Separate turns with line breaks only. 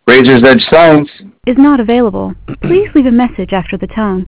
Razor's Edge Science
is not available. Please leave a message after the tone.